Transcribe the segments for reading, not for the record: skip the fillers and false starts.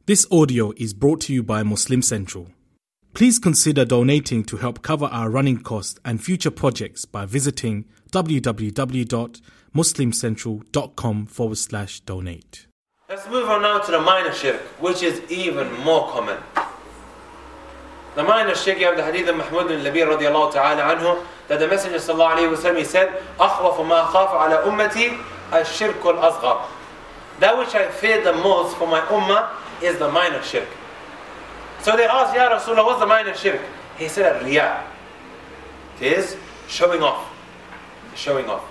This audio is brought to you by Muslim Central. Please consider donating to help cover our running costs and future projects by visiting www.muslimcentral.com/donate. Let's move on now to the minor shirk, which is even more common. The minor shirk, you have the hadith of Mahmud bin Labir radiallahu ta'ala anhu, that the Messenger sallallahu alayhi wa sallam, he said, أَخْوَفُ مَا أَخَافُ عَلَى أُمَّتِي الشِّرْكُ الْأَصْغَرُ. That which I fear the most for my ummah is the minor shirk. So they asked, Ya Rasulullah, what's the minor shirk? He said, Riya. It is showing off. Showing off.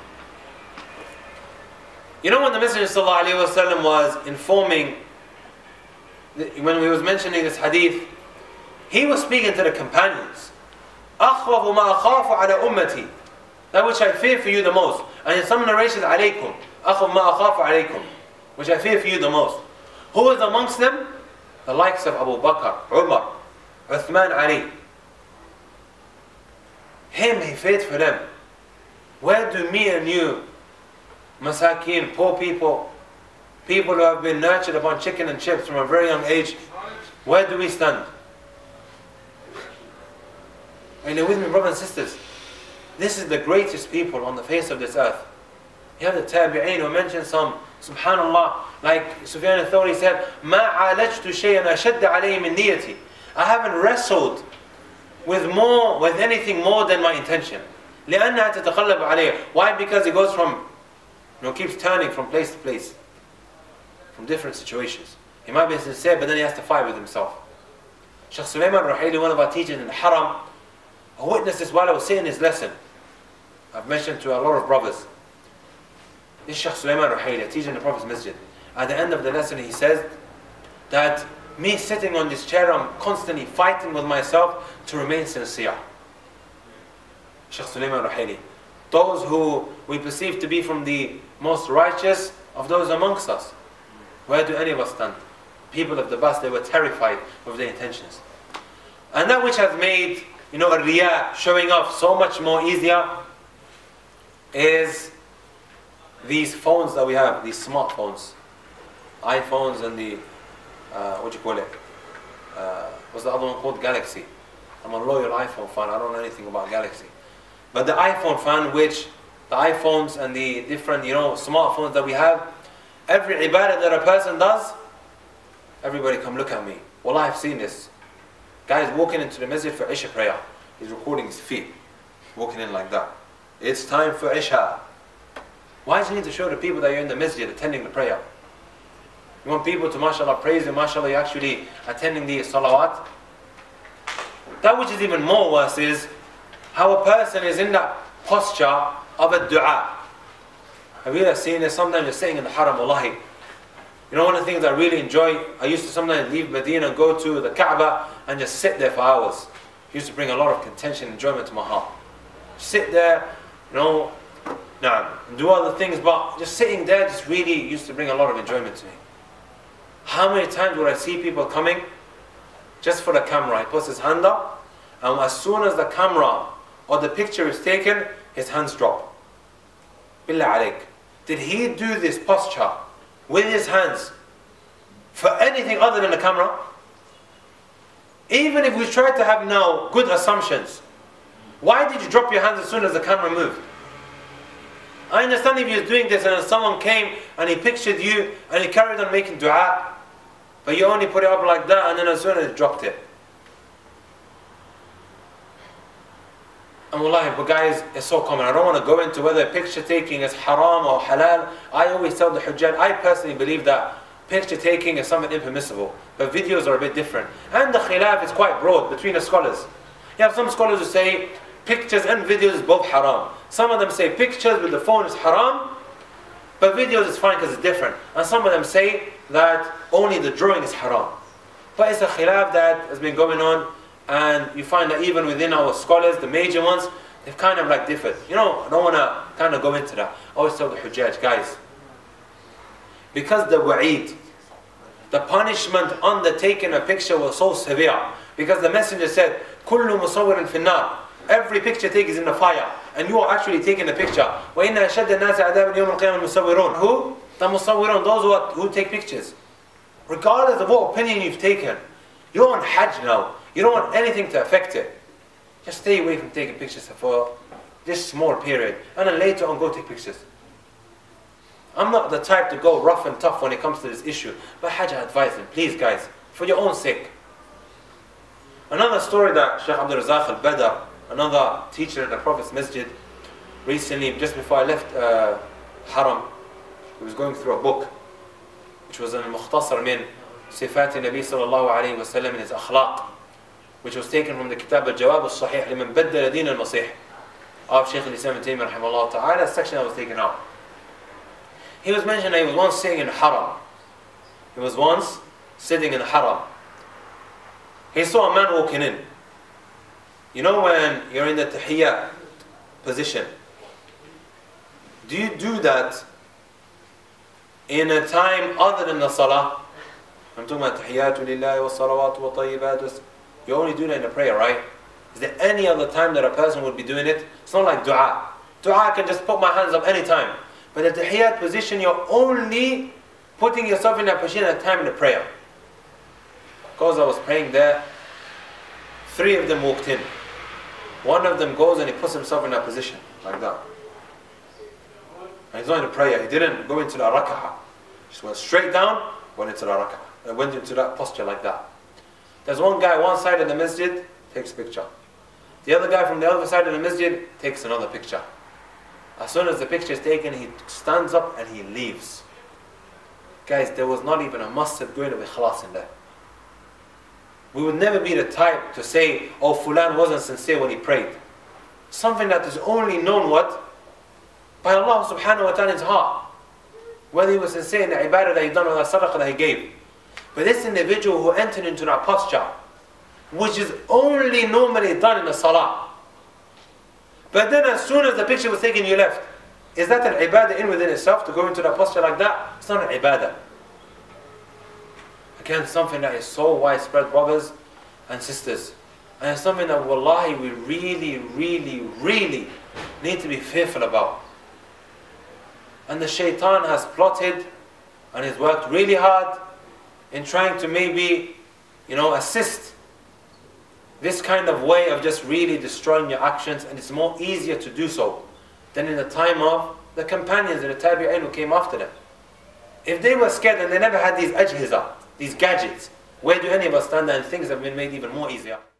You know when the Messenger ﷺ was informing, when he was mentioning this hadith, he was speaking to the companions. أَخْوَفُ مَا أَخَافُ عَلَى أُمَّتِي. That which I fear for you the most. And in some narrations, عَلَيْكُمْ. أَخْوَفُ مَا أَخَافُ عَلَيْكُمْ. Which I fear for you the most. Who is amongst them? The likes of Abu Bakr, Umar, Uthman, Ali. Him, he feared for them. Where do me and you, masakin, poor people, people who have been nurtured upon chicken and chips from a very young age, where do we stand? Are you with me, brothers and sisters? This is the greatest people on the face of this earth. You have the tabi'een who mentioned some, subhanallah, like Sufyan al-Thawri said, مَا عَالَجْتُ شَيْئًا أَشَدَّ عَلَيْهِ مِنْ نِيَّتِي. I haven't wrestled with anything more than my intention. لِأَنَّهَا تَتَقَلَّبُ عَلَيْهِ. Why? Because it goes from, keeps turning from place to place, from different situations. He might be sincere, but then he has to fight with himself. Shaykh Sulaiman Ruhaili, one of our teachers in the Haram, I witnessed this while I was saying his lesson. I've mentioned to a lot of brothers. This Shaykh Sulaiman Ruhaili, a teacher in the Prophet's Masjid. At the end of the lesson, he says that me sitting on this chair, I'm constantly fighting with myself to remain sincere. Shaykh Sulaiman Ruhaili. Those who we perceive to be from the most righteous of those amongst us. Where do any of us stand? People of the bus, they were terrified of their intentions. And that which has made, a riya, showing off, so much more easier is these phones that we have, these smartphones, iPhones and the, what's the other one called? Galaxy. I'm a loyal iPhone fan, I don't know anything about Galaxy. But the iPhone fan, which the iPhones and the different, smartphones that we have, every ibadah that a person does, everybody come look at me. Well, I've seen this. Guy's walking into the masjid for Isha prayer. He's recording his feet, walking in like that. It's time for Isha. Why do you need to show the people that you're in the masjid attending the prayer? You want people to, mashallah, praise you, mashallah, you're actually attending the salawat? That which is even more worse is how a person is in that posture of a dua. Have you ever seen this? Sometimes you're sitting in the haram, wallahi. One of the things I really enjoy, I used to sometimes leave Medina and go to the Kaaba and just sit there for hours. It used to bring a lot of contention and enjoyment to my heart. Sit there, do other things, but just sitting there just really used to bring a lot of enjoyment to me. How many times would I see people coming just for the camera? He puts his hand up, and as soon as the camera or the picture is taken, his hands drop. Billah alayk. Did he do this posture with his hands for anything other than the camera? Even if we try to have now good assumptions, why did you drop your hands as soon as the camera moved? I understand if you're doing this and then someone came and he pictured you and he carried on making dua, but you only put it up like that and then as soon as he dropped it. And wallahi, but guys, it's so common. I don't want to go into whether picture taking is haram or halal. I always tell the hujjaj, I personally believe that picture taking is something impermissible, but videos are a bit different. And the khilaf is quite broad between the scholars. You have some scholars who say pictures and videos is both haram. Some of them say pictures with the phone is haram, but videos is fine because it's different. And some of them say that only the drawing is haram. But it's a khilaf that has been going on, and you find that even within our scholars, the major ones, they've kind of differed. I don't want to kind of go into that. I always tell the hujjaj, guys, because the wa'id, the punishment on the taking a picture was so severe, because the messenger said, كُلُّ مُصَوِّرٍ فِي النَّارِ. Every picture take is in the fire, and you are actually taking a picture. وَإِنَّ أَشَدَّ النَّاسِ عَذَابًا يَوْمَ الْقِيَامَةِ الْمُصَوِّرُونَ. Who? The musawwirun, those who take pictures. regardless of what opinion you've taken. You're on Hajj now. You don't want anything to affect it. Just stay away from taking pictures for this small period. And then later on, go take pictures. I'm not the type to go rough and tough when it comes to this issue. But Hajj, I advise them, please guys, for your own sake. Another story that Shaykh Abdul Razak al-Badr, another teacher in the Prophet's Masjid, recently, just before I left Haram, he was going through a book, which was an Mukhtasar min Sifat Nabi sallallahu alayhi wa sallam in his Akhlaq, which was taken from the Kitab al-Jawab al-Sahih liman baddala din al-Masih of Shaykh al-Islam ibn Taymiyyah rahimahullah ta'ala, a section that was taken out. He was mentioning that he was once sitting in Haram. He was once sitting in Haram. He saw a man walking in. You know when you're in the tahiyyat position, do you do that in a time other than the salah? I'm talking about tahiyyatu lillahi wa salawatu wa tayyibat. You only do that in a prayer, right? Is there any other time that a person would be doing it? It's not like dua. Dua, I can just put my hands up anytime. But the tahiyyat position, you're only putting yourself in that position at a time in the prayer. Because I was praying there, 3 of them walked in. One of them goes and he puts himself in that position, like that. And he's not in a prayer, he didn't go into the rak'ah. He just went straight down, went into the rak'ah. Went into that posture like that. There's one guy one side of the masjid, takes a picture. The other guy from the other side of the masjid takes another picture. As soon as the picture is taken, he stands up and he leaves. Guys, there was not even a mustard grain of ikhlas in there. We would never be the type to say, oh, Fulan wasn't sincere when he prayed. Something that is only known what? By Allah subhanahu wa ta'ala in his heart. Whether he was sincere in the ibadah that he done or the sadaqah that he gave. But this individual who entered into that posture, which is only normally done in the salah. But then as soon as the picture was taken, you left. Is that an ibadah in within itself to go into that posture like that? It's not an ibadah. Again, something that is so widespread, brothers and sisters. And it's something that wallahi we really, really, really need to be fearful about. And the shaitan has plotted and has worked really hard in trying to maybe, assist this kind of way of just really destroying your actions, and it's more easier to do so than in the time of the companions and the tabi'in who came after them. If they were scared and they never had these ajhiza, these gadgets, where do any of us stand, and things have been made even more easier?